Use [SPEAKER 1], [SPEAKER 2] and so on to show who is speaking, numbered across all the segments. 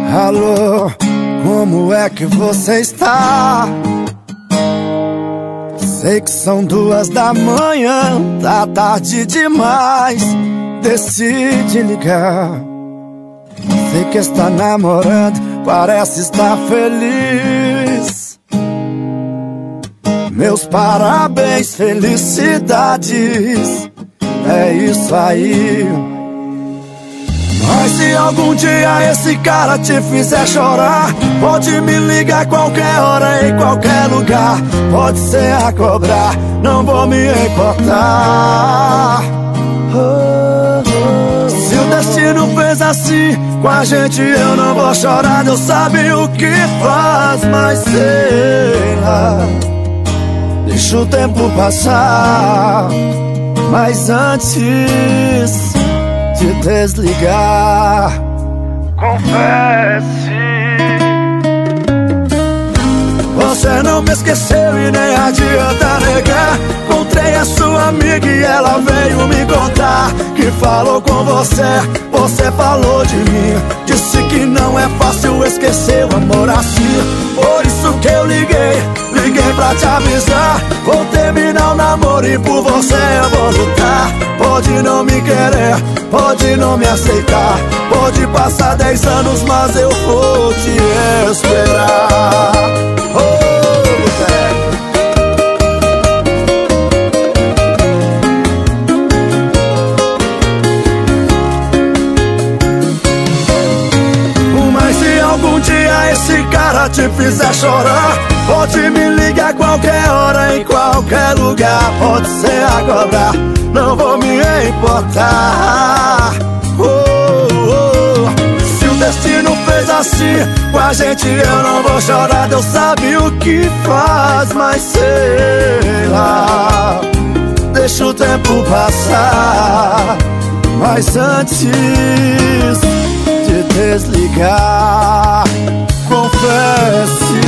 [SPEAKER 1] Alô, como é que você está? Sei que são 2 da manhã, tá tarde demais. Decide ligar. Sei que está namorando, parece estar feliz. Meus parabéns, felicidades. É isso aí. Mas se algum dia esse cara te fizer chorar, pode me ligar qualquer hora, em qualquer lugar. Pode ser a cobrar, não vou me importar. Se o destino fez assim com a gente, eu não vou chorar. Deus sabe o que faz, mas sei lá. Deixa o tempo passar, mas antes de desligar, confesse. Você não me esqueceu e nem adianta negar. Encontrei a sua amiga e ela veio me contar que falou com você, você falou de mim. Disse que não é fácil esquecer o amor assim. Por isso que eu liguei pra te avisar. Vou terminar o namoro e por você eu vou lutar. Pode não me querer, pode não me aceitar, pode passar 10 anos, mas eu vou te esperar. Mas se algum dia esse cara te fizer chorar, pode me ligar qualquer hora, em qualquer lugar. Pode ser a cobrar, não vou me importar. Se o destino fez assim com a gente, eu não vou chorar. Deus sabe o que faz, mas sei lá. Deixa o tempo passar, mas antes de desligar, confesse.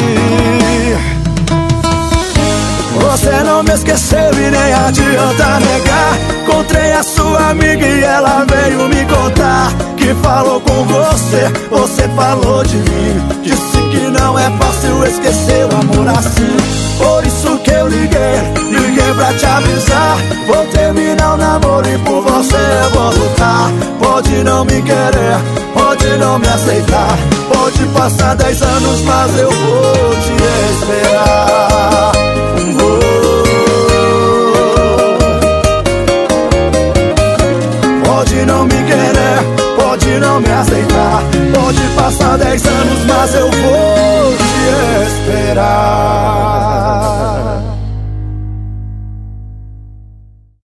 [SPEAKER 1] Você não me esqueceu e nem adianta negar. Encontrei a sua amiga e ela veio me contar que falou com você, você falou de mim. Disse que não é fácil esquecer o amor assim. Por isso que eu liguei pra te avisar. Vou terminar o namoro e por você eu vou lutar. Pode não me querer, pode não me aceitar, pode passar 10 anos, mas eu vou te esperar. Pode não me querer, pode não me aceitar, pode passar 10 anos, mas eu vou